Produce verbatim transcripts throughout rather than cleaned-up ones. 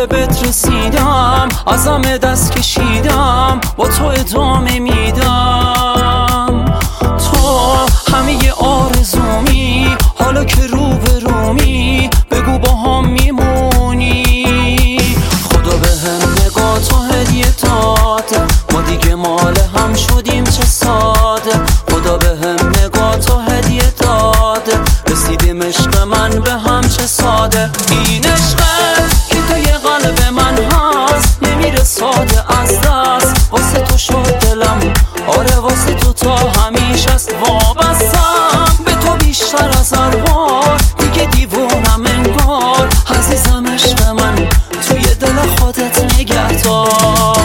بالاخره بهت رسیدم، ازم دست کشیدم، با تو ادامه میدم. تو همه آرزومی، حالا که رو به رومی، بگو با هم میمونی. خدا به هم نگاه تو هدیه داده، ما دیگه مال هم شدیم چه ساده. خدا به هم نگاه تو هدیه داده، رسیدیم عشق من به هم چه ساده. این عشقه که توی قلب من هست، نمیره ساده از دست. واسه تو شد دلم، آره واسه تو تا همیشه است وابستم به تو بیشتر از هر بار. دیگه دیوونم انگار، عزیزم عشق من توی دل خودت نگه دار.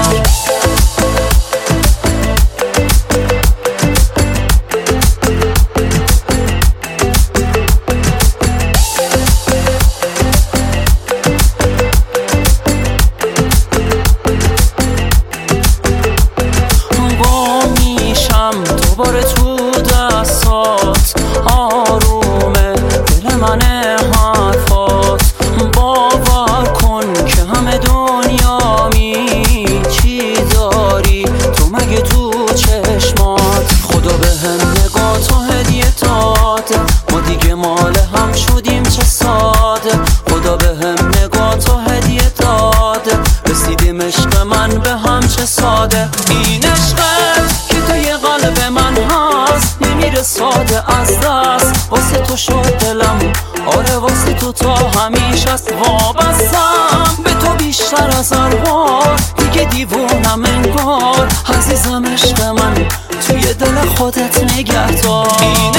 دوباره تو دستات آرومه دل من حرفات. باور کن که همه دنیامی چی داری تو مگه تو چشمات. خدا به هم نگاه تو هدیه داده، ما دیگه مال هم شدیم چه ساده. خدا به هم نگاه تو هدیه داده، رسیدیم عشق من به هم چه ساده. این عشقه که توی قلب من هست، نمیره ساده از دست. واسه تو شد دلم، آره واسه تو تا همیشه است وابستم به تو بیشتر از هر بار. دیگه دیوونم انگار، عزیزم عشق من توی دل خودت نگه دار.